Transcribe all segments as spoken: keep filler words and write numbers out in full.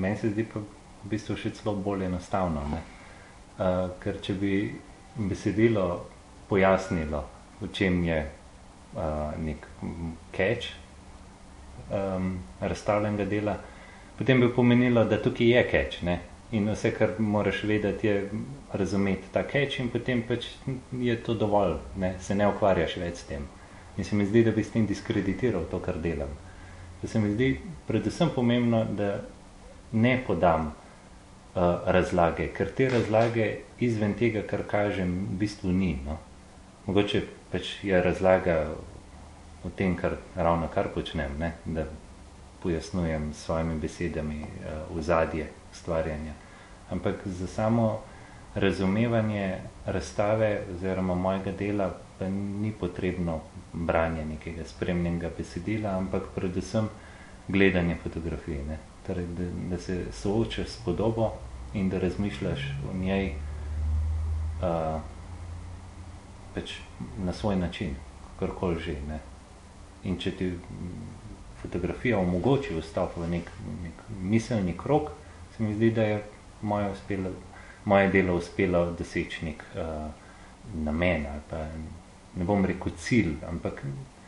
meni se zdi pa v bistvu še celo bolj enostavno, ne? Uh, ker če bi besedilo pojasnilo, v čem je uh, nek catch um, razstavljenega dela, potem bi pomenilo, da tukaj je catch, ne? In vse, kar moraš vedeti, je razumeti ta catch in potem pač je to dovolj, ne? Se ne ukvarjaš več s tem. In se mi zdi, da bi s tem diskreditiral to, kar delam. Da se mi zdi predvsem pomembno, da ne podam uh, razlage, ker te razlage izven tega, kar kažem, v bistvu ni, no? Mogoče pač je razlaga o tem, kar ravno kar počnem, ne? Da pojasnujem s svojimi besedami uh, ozadje stvarjanja. Ampak za samo razumevanje razstave oziroma mojega dela pa ni potrebno branje nekega spremnega besedila, ampak predvsem gledanje fotografije, ne? Torej, da, da se soočaš s podobo in da razmišljaš o njej uh, pač na svoj način, kakorkoli že, ne? In če ti fotografija omogoči vstop v nek, nek miselni krog, se mi zdi, da je moje, uspelo, moje delo uspelo doseči nek uh, namen, ali pa ne bom rekel cilj, ampak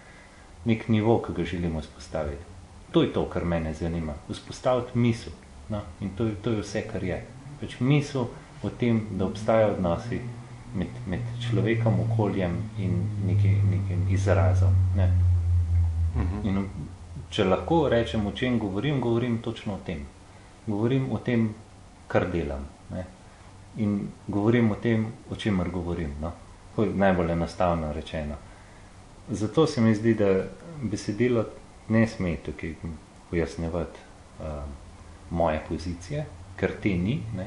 nek nivo, ki ga želimo vzpostaviti. To je to, kar mene zanima. Vzpostaviti misel. No? In to, to je vse, kar je. Pač misel o tem, da obstajajo odnosi med, med človekom, okoljem in nekim, nekim izrazom. Ne? Uh-huh. In če lahko rečem, o čem govorim, govorim točno o tem. Govorim o tem, kar delam. Ne? In govorim o tem, o čemer govorim. No? To je najbolj enostavno rečeno. Zato se mi zdi, da besedilo ne sme tukaj pojasnjevati uh, moje pozicije, ker te ni. Ne,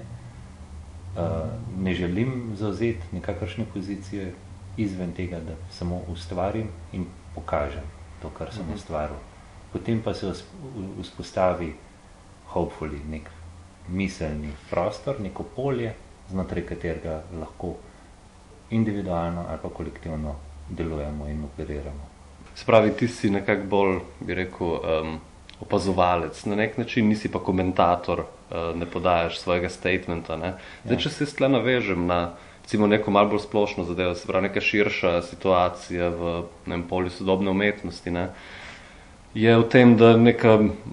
uh, ne želim zauzeti nikakršne pozicije izven tega, da samo ustvarim in pokažem to, kar sem mm-hmm. ustvaril. Potem pa se vzpostavi hopefully nek miselni prostor, neko polje, znotraj katerega lahko individualno ali pa kolektivno delujemo in operiramo. Spravi, ti si nekako bolj, bi rekel, um, opazovalec, na nek način nisi pa komentator, uh, ne podajaš svojega statementa. Ne? Zdaj, ja. Če se tle navežem na recimo neko malo bolj splošno zadevo, se pravi neka širša situacija v ne vem, polju sodobne umetnosti, ne? Je v tem, da neka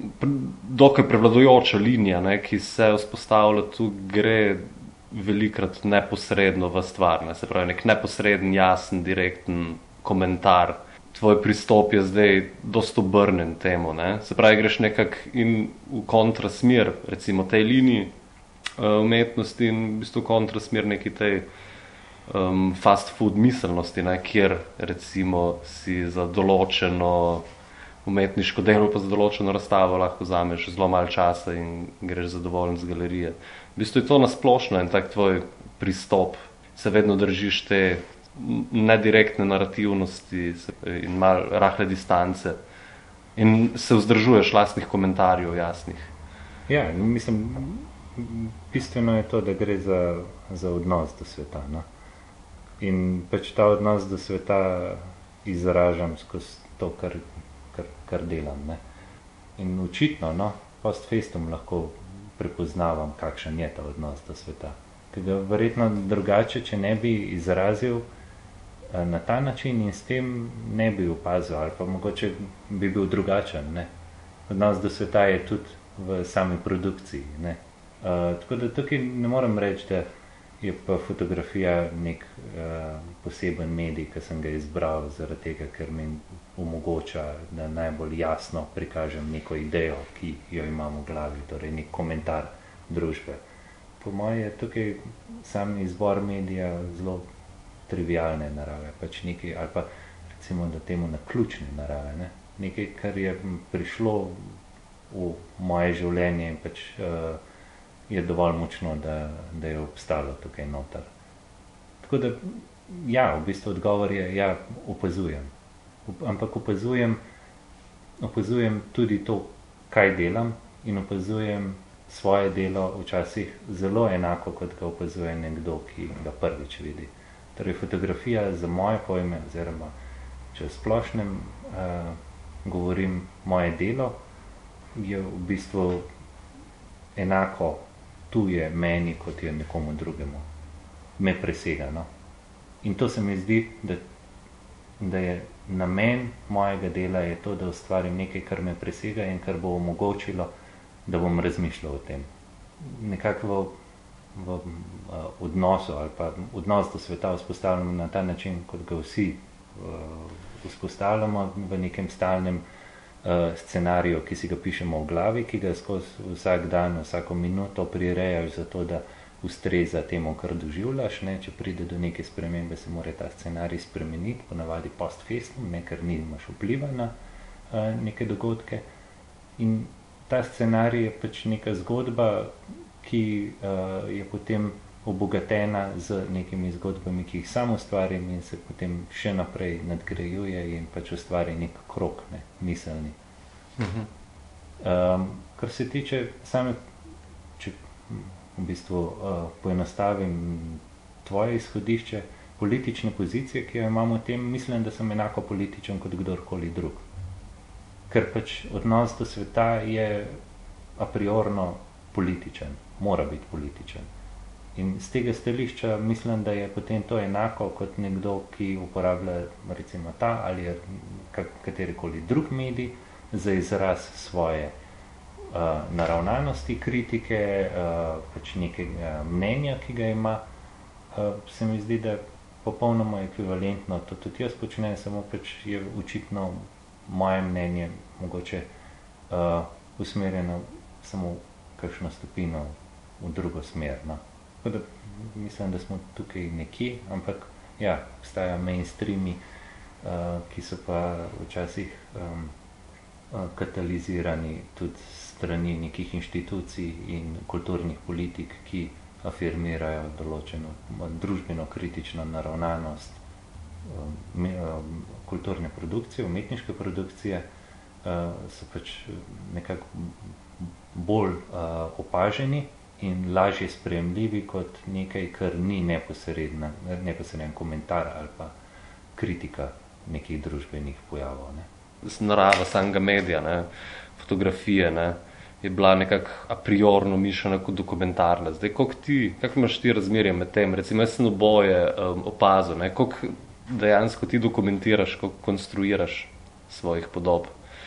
dokaj prevladujoča linija, ne, ki se vzpostavlja, tu gre velikrat neposredno v stvar, ne, se pravi nek neposreden, jasen, direkten komentar. Tvoj pristop je zdaj dosti obrnen temu, ne. Se pravi, greš nekak in v kontrasmer, recimo tej liniji uh, umetnosti in v bistvu kontrasmer neki tej um, fast food miselnosti, ne, kjer recimo si za določeno umetniško delo pa za določeno razstavo lahko vzameš zelo malo časa in greš zadovoljen z galerije. V bistvu je to nasplošno in tak tvoj pristop. Se vedno držiš te nedirektne narativnosti in malo rahle distance in se vzdržuješ lastnih komentarjev jasnih. Ja, mislim, bistveno je to, da gre za, za odnos do sveta. No? In pač ta odnos do sveta izražam skozi to, kar Kar, kar delam. Ne? In očitno, no, post festum lahko prepoznavam, kakšen je ta odnos do sveta. Ker ga verjetno drugače, če ne bi izrazil na ta način in s tem ne bi opazil, ali pa mogoče bi bil drugačen. Ne? Odnos do sveta je tudi v sami produkciji. Ne? Uh, tako da tukaj ne morem reči, da je pa fotografija nek uh, poseben medij, ki sem ga izbral zaradi tega, ker mi omogoča, da najbolj jasno prikažem neko idejo, ki jo imam v glavi, torej nek komentar družbe. Po moje je tukaj sam izbor medija zelo trivialne narave, pač nekaj, ali pa recimo, da temu naključne narave, ne? Nekaj, kar je prišlo v moje življenje in pač uh, je dovolj močno, da, da je obstalo tukaj noter. Tako da, ja, v bistvu odgovor je, ja, opazujem. Ampak opazujem, opazujem tudi to, kaj delam in opazujem svoje delo včasih zelo enako, kot ga opazuje nekdo, ki ga prvič vidi. Torej, fotografija za moje pojme, oziroma če v splošnem uh, govorim moje delo, je v bistvu enako tuje meni, kot je nekomu drugemu. Me presega, no. In to se mi zdi, da, da je namen mojega dela je to, da ustvarim nekaj, kar me presega in kar bo omogočilo, da bom razmišljal o tem. Nekako v, v uh, odnosu ali pa odnos do sveta vzpostavljamo na ta način, kot ga vsi uh, vzpostavljamo v nekem stalnem uh, scenariju, ki si ga pišemo v glavi, ki ga skozi vsak dan, vsako minuto prirejaš za to, da ustreza temu, kar doživljaš, ne? Če pride do neke spremembe, se mora ta scenarij spremeniti, ponavadi post festum, ne? Ker nimaš vpliva na uh, neke dogodke. In ta scenarij je pač neka zgodba, ki uh, je potem obogatena z nekimi zgodbami, ki jih sam ustvarim in se potem še naprej nadgrajuje in pač ustvari nek krog, ne? Miselni. Mhm. Um, kar se tiče same, če v bistvu uh, poenostavim tvoje izhodišče, politične pozicije, ki jo imamo v tem, mislim, da sem enako političen kot kdorkoli drug. Ker pač odnos do sveta je a priorno političen, mora biti političen. In z tega stališča mislim, da je potem to enako kot nekdo, ki uporablja recimo ta ali katerikoli drug medij za izraz svoje uh, naravnanosti, kritike, uh, pač nekega mnenja, ki ga ima. Uh, se mi zdi, da je popolnoma ekvivalentno, to tudi jaz počnem, samo pač je očitno moje mnenje mogoče uh, usmerjeno samo kakšno stopino v drugo smer. No. Tako da mislim, da smo tukaj nekje, ampak ja, obstajajo mainstreami, uh, ki so pa včasih um, uh, katalizirani tudi strani nekih inštitucij in kulturnih politik, ki afirmirajo določeno družbeno kritično naravnanost um, um, kulturne produkcije, umetniške produkcije, uh, so pač nekako bolj uh, opaženi in lažje sprejemljivi kot nekaj, kar ni neposreden komentar ali pa kritika nekih družbenih pojavov. Ne. Narava samega medija, ne, fotografije, ne, je bila nekako a priorno mišljena kot dokumentarna. Zdaj, koliko ti, kako imaš ti razmerje med tem? Recimo, jaz sem oboje um, opazil, ne, koliko dejansko ti dokumentiraš, koliko konstruiraš svojih podob?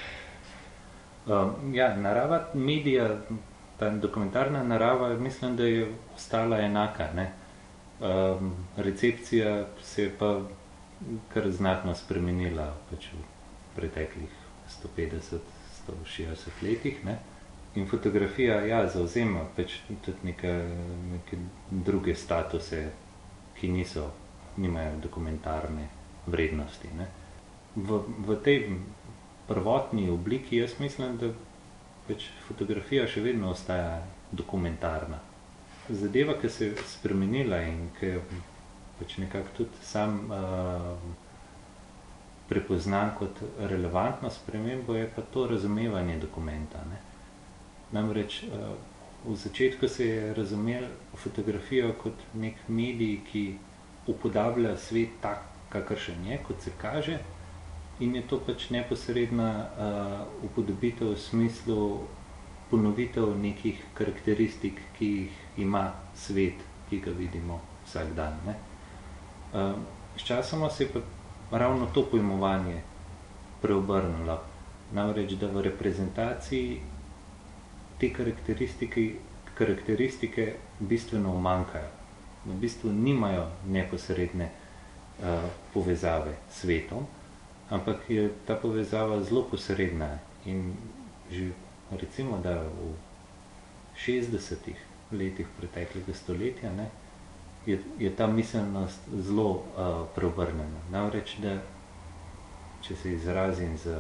Um, ja, narava medija, ta dokumentarna narava, mislim, da je ostala enaka. Ne? Um, recepcija se je pa kar znatno spremenila pač v preteklih sto petdeset do sto šestdeset letih. Ne? In fotografija, ja, zauzema pač tudi neke, neke druge statuse, ki niso, nimajo dokumentarne vrednosti. Ne? V, v tej prvotni obliki jaz mislim, da pač fotografija še vedno ostaja dokumentarna. Zadeva, ki se je spremenila in ki je pač nekako tudi sam uh, prepoznan kot relevantno spremembo, je pa to razumevanje dokumenta. Ne? Namreč uh, v začetku se je razumel fotografijo kot nek medij, ki upodablja svet tak, kakršen je, kot se kaže, in je to pač neposredna uh, upodobitev v smislu ponovitev nekih karakteristik, ki jih ima svet, ki ga vidimo vsak dan. Ne? Uh, sčasoma se je pa ravno to pojmovanje preobrnilo. Namreč, da v reprezentaciji te karakteristike, karakteristike bistveno umanjkajo. V bistvu nimajo neposredne uh, povezave s svetom, ampak je ta povezava zelo posredna in že recimo, da v šestdesetih letih preteklega stoletja ne, je, je ta miselnost zelo uh, preobrnjena. Namreč, da če se izrazim z,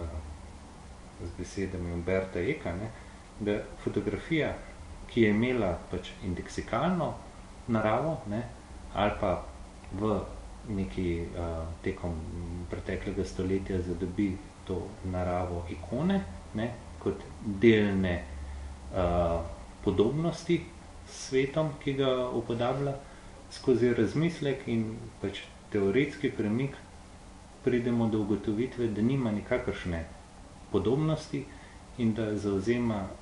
uh, z besedami Umberta Eka, ne, da fotografija, ki je imela pač indeksikalno naravo, ne, ali pa v neki uh, tekom preteklega stoletja zadobi to naravo ikone, ne, kot delne uh, podobnosti s svetom, ki ga upodablja, skozi razmislek in pač teoretski premik pridemo do ugotovitve, da nima nikakršne podobnosti in da zauzema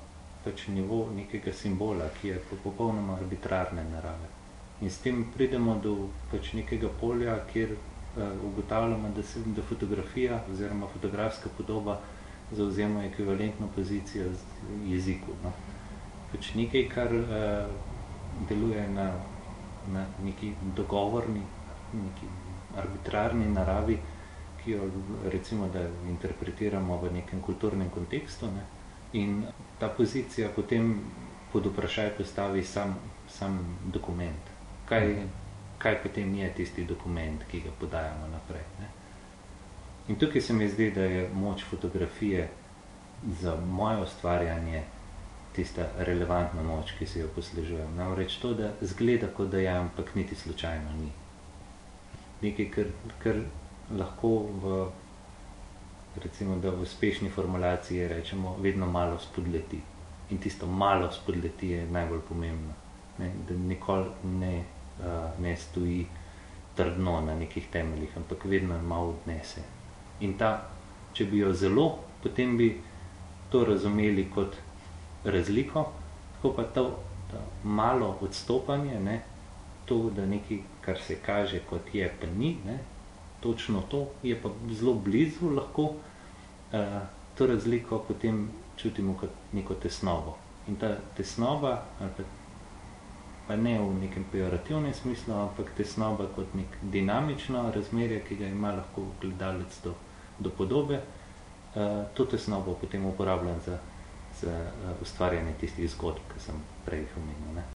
pač nivo nekega simbola, ki je popolnoma arbitrarne narave. In s tem pridemo do pač nekega polja, kjer uh, ugotavljamo, da se da fotografija oziroma fotografska podoba zavzema ekvivalentno pozicijo z jeziku. No. Pač nekaj, kar uh, deluje na, na neki dogovorni, neki arbitrarni naravi, ki jo recimo, da interpretiramo v nekem kulturnem kontekstu, ne? In ta pozicija potem pod vprašaj postavi sam, sam dokument. Kaj, kaj potem je tisti dokument, ki ga podajamo naprej, ne? In tukaj se mi zdi, da je moč fotografije za moje ustvarjanje tista relevantna moč, ki se jo poslužujem. Namreč to, da zgleda, kot da je, ampak niti slučajno ni. Nekaj, kar, kar lahko v, recimo, da v uspešni formulaciji rečemo, vedno malo spodleti. In tisto malo spodleti je najbolj pomembno. Ne? Da nikoli ne, uh, ne stoji trdno na nekih temeljih, ampak vedno malo odnese. In ta, če bi jo zelo, potem bi to razumeli kot razliko, tako pa to, to malo odstopanje, ne, to, da nekaj, kar se kaže kot je, pa ni, ne, točno to, je pa zelo blizu lahko, uh, to razliko potem čutimo kot neko tesnobo. In ta tesnoba, ali pa, pa ne v nekem pejorativnem smislu, ampak tesnoba kot nek dinamično razmerje, ki ga ima lahko gledalec do, do podobe, uh, to tesnobo potem uporabljam za za uh, ustvarjanje tistih zgodb, ki sem prej omenil, ne.